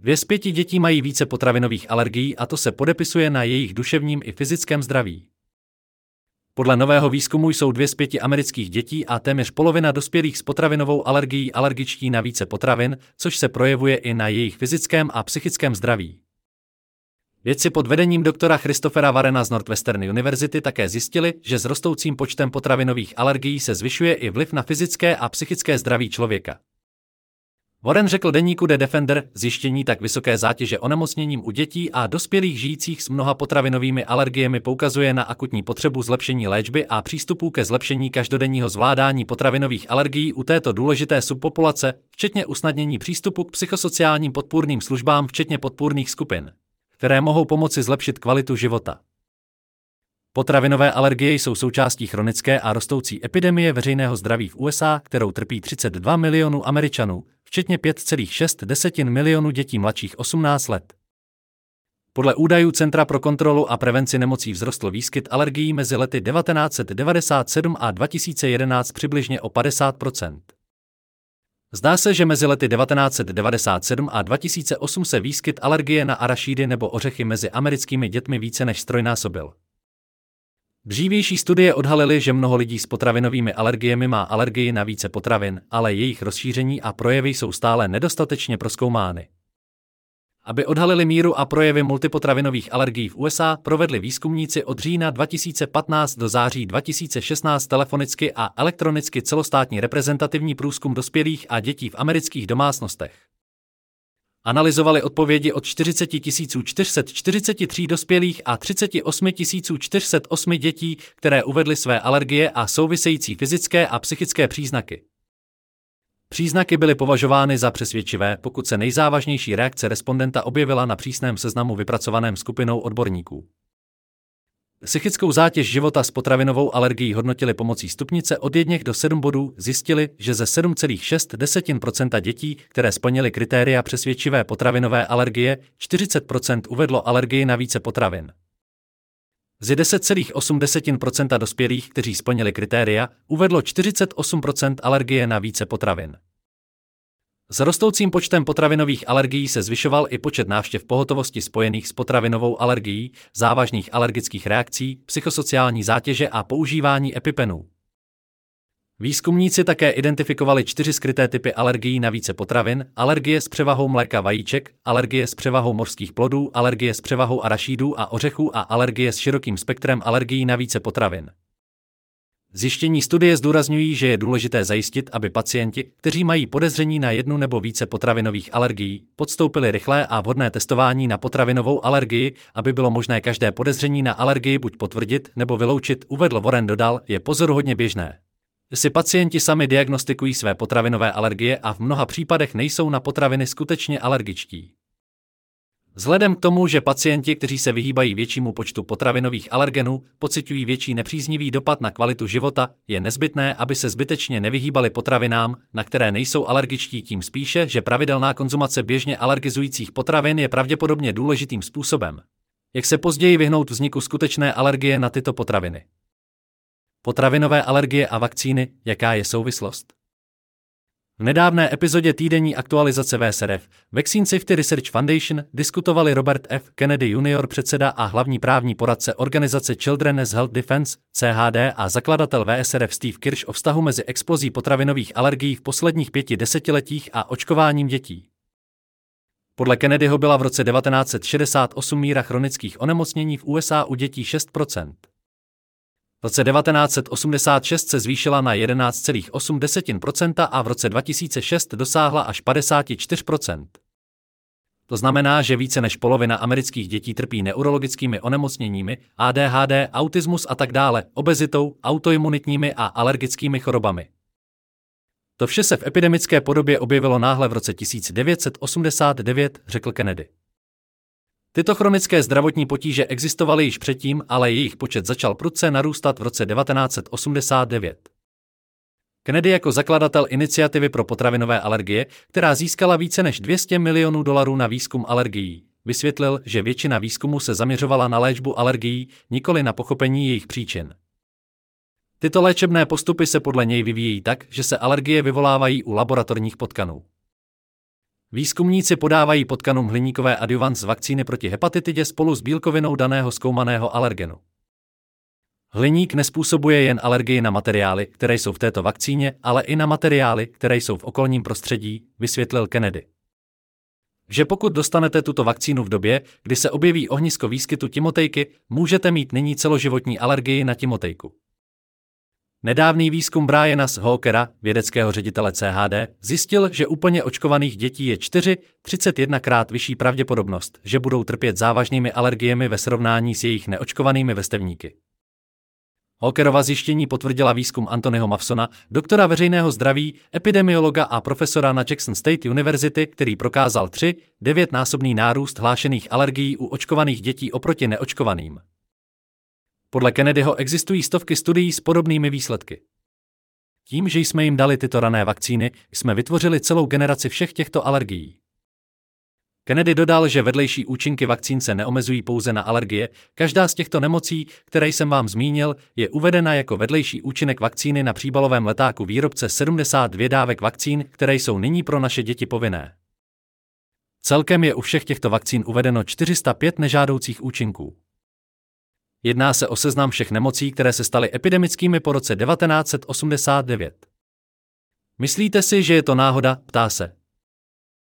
2 z 5 dětí mají více potravinových alergií a to se podepisuje na jejich duševním i fyzickém zdraví. Podle nového výzkumu jsou 2 z 5 amerických dětí a téměř polovina dospělých s potravinovou alergií alergičtí na více potravin, což se projevuje i na jejich fyzickém a psychickém zdraví. Vědci pod vedením doktora Christophera Warrena z Northwestern University také zjistili, že s rostoucím počtem potravinových alergií se zvyšuje i vliv na fyzické a psychické zdraví člověka. Warren řekl deníku The Defender, zjištění tak vysoké zátěže onemocněním u dětí a dospělých žijících s mnoha potravinovými alergiemi poukazuje na akutní potřebu zlepšení léčby a přístupů ke zlepšení každodenního zvládání potravinových alergií u této důležité subpopulace, včetně usnadnění přístupu k psychosociálním podpůrným službám včetně podpůrných skupin, které mohou pomoci zlepšit kvalitu života. Potravinové alergie jsou součástí chronické a rostoucí epidemie veřejného zdraví v USA, kterou trpí 32 milionů Američanů, včetně 5,6 milionů dětí mladších 18 let. Podle údajů Centra pro kontrolu a prevenci nemocí vzrostl výskyt alergií mezi lety 1997 a 2011 přibližně o 50%. Zdá se, že mezi lety 1997 a 2008 se výskyt alergie na arašídy nebo ořechy mezi americkými dětmi více než ztrojnásobil. Dřívější studie odhalily, že mnoho lidí s potravinovými alergiemi má alergii na více potravin, ale jejich rozšíření a projevy jsou stále nedostatečně prozkoumány. Aby odhalili míru a projevy multipotravinových alergií v USA, provedli výzkumníci od října 2015 do září 2016 telefonicky a elektronicky celostátní reprezentativní průzkum dospělých a dětí v amerických domácnostech. Analyzovali odpovědi od 40 443 dospělých a 38 408 dětí, které uvedly své alergie a související fyzické a psychické příznaky. Příznaky byly považovány za přesvědčivé, pokud se nejzávažnější reakce respondenta objevila na přísném seznamu vypracovaném skupinou odborníků. Psychickou zátěž života s potravinovou alergií hodnotili pomocí stupnice od 1 do 7 bodů, zjistili, že ze 7,6% dětí, které splnily kritéria přesvědčivé potravinové alergie, 40% uvedlo alergii na více potravin. Z 10,8% dospělých, kteří splnili kritéria, uvedlo 48% alergie na více potravin. S rostoucím počtem potravinových alergií se zvyšoval i počet návštěv pohotovosti spojených s potravinovou alergií, závažných alergických reakcí, psychosociální zátěže a používání EpiPenů. Výzkumníci také identifikovali 4 skryté typy alergií na více potravin: alergie s převahou mléka vajíček, alergie s převahou mořských plodů, alergie s převahou arašídů a ořechů a alergie s širokým spektrem alergií na více potravin. Zjištění studie zdůrazňují, že je důležité zajistit, aby pacienti, kteří mají podezření na jednu nebo více potravinových alergií, podstoupili rychlé a vhodné testování na potravinovou alergii, aby bylo možné každé podezření na alergii buď potvrdit nebo vyloučit, uvedl Warren. Dodal, je pozoruhodně běžné, že si pacienti sami diagnostikují své potravinové alergie a v mnoha případech nejsou na potraviny skutečně alergičtí. Vzhledem k tomu, že pacienti, kteří se vyhýbají většímu počtu potravinových alergenů, pociťují větší nepříznivý dopad na kvalitu života, je nezbytné, aby se zbytečně nevyhýbali potravinám, na které nejsou alergičtí, tím spíše, že pravidelná konzumace běžně alergizujících potravin je pravděpodobně důležitým způsobem, jak se později vyhnout vzniku skutečné alergie na tyto potraviny. Potravinové alergie a vakcíny, jaká je souvislost? V nedávné epizodě týdenní aktualizace VSRF Vaccine Safety Research Foundation diskutovali Robert F. Kennedy Jr., předseda a hlavní právní poradce organizace Children's Health Defense, CHD, a zakladatel VSRF Steve Kirsch o vztahu mezi explozí potravinových alergií v posledních 5 desetiletích a očkováním dětí. Podle Kennedyho byla v roce 1968 míra chronických onemocnění v USA u dětí 6%. V roce 1986 se zvýšila na 11,8% a v roce 2006 dosáhla až 54%. To znamená, že více než polovina amerických dětí trpí neurologickými onemocněními, ADHD, autismus a tak dále, obezitou, autoimunitními a alergickými chorobami. To vše se v epidemické podobě objevilo náhle v roce 1989, řekl Kennedy. Tyto chronické zdravotní potíže existovaly již předtím, ale jejich počet začal prudce narůstat v roce 1989. Kennedy jako zakladatel iniciativy pro potravinové alergie, která získala více než $200 milionů na výzkum alergií, vysvětlil, že většina výzkumu se zaměřovala na léčbu alergií, nikoli na pochopení jejich příčin. Tyto léčebné postupy se podle něj vyvíjejí tak, že se alergie vyvolávají u laboratorních potkanů. Výzkumníci podávají potkanům hliníkové adjuvans z vakcíny proti hepatitidě spolu s bílkovinou daného zkoumaného alergenu. Hliník nezpůsobuje jen alergii na materiály, které jsou v této vakcíně, ale i na materiály, které jsou v okolním prostředí, vysvětlil Kennedy. Že pokud dostanete tuto vakcínu v době, kdy se objeví ohnisko výskytu timotejky, můžete mít nyní celoživotní alergii na timotejku. Nedávný výzkum Briana Hawkera, vědeckého ředitele CHD, zjistil, že úplně očkovaných dětí je 31krát vyšší pravděpodobnost, že budou trpět závažnými alergiemi ve srovnání s jejich neočkovanými vrstevníky. Hawkerova zjištění potvrdila výzkum Anthonyho Mawsona, doktora veřejného zdraví, epidemiologa a profesora na Jackson State University, který prokázal 9násobný nárůst hlášených alergií u očkovaných dětí oproti neočkovaným. Podle Kennedyho existují stovky studií s podobnými výsledky. Tím, že jsme jim dali tyto rané vakcíny, jsme vytvořili celou generaci všech těchto alergií. Kennedy dodal, že vedlejší účinky vakcín se neomezují pouze na alergie, každá z těchto nemocí, které jsem vám zmínil, je uvedena jako vedlejší účinek vakcíny na příbalovém letáku výrobce 72 dávek vakcín, které jsou nyní pro naše děti povinné. Celkem je u všech těchto vakcín uvedeno 405 nežádoucích účinků. Jedná se o seznam všech nemocí, které se staly epidemickými po roce 1989. Myslíte si, že je to náhoda, ptá se.